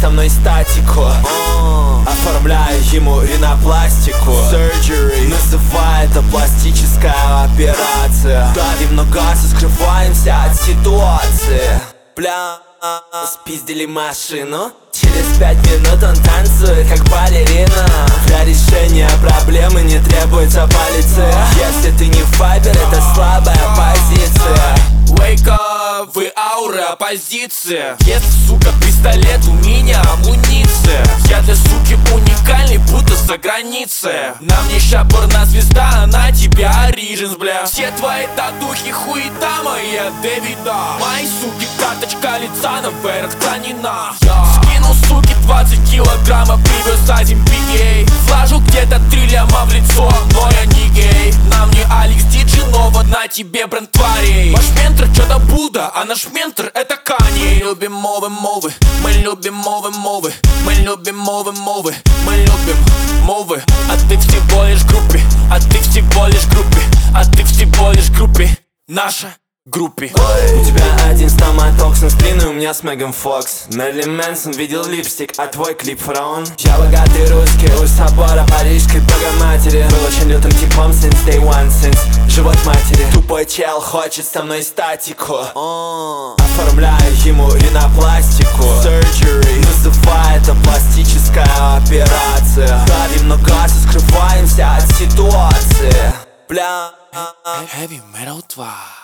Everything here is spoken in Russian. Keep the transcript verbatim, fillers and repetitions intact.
со мной статику. Оформляю ему ринопластику. Surgery, называй это пластическая операция. Давим на газ и скрываемся от ситуации. Бля, спиздили машину. Через пять минут он танцует как балерина. Для решения проблемы не требуется полиция. Если ты не файбер, это слабая позиция. Wake up, вы аура оппозиция. Если, сука, пистолет, у меня амуниция. Я для суки уникальный, будто за границей. На мне ща порнозвезда, а на тебя Origins, бля. Все твои татухи хуета моя Дэвида. Мои суки, карточка лица наверх хранена. Скинул, суки, двадцать килограммов, привез один бигей. Вложу где-то три ляма в лицо, но я не гей. На мне Алекс Диджинова, на тебе бренд тварей. Ваш ментор что-то Будда, а наш ментор это Кани. Мы любим мовы, мовы, мы любим мовы, мовы. Мы любим мовы, мовы, мы любим мовы. А ты всего лишь в группе, а ты всего лишь в группе, а ты всего лишь в группе. Наша группе. У тебя один стоматоксин, спины у меня с Меган Фокс. Мерлин Мэнсон видел липстик, а твой клип фараон. Я богатый русский, у собора парижской богоматери. Был очень лютым типом since day one, since живот матери. Тупой чел хочет со мной статику. Оформляю ему ринопластику. Surgery, называй это пластическая операция. Давим на газ и скрываемся от ситуации. Бля. Heavy Metal два.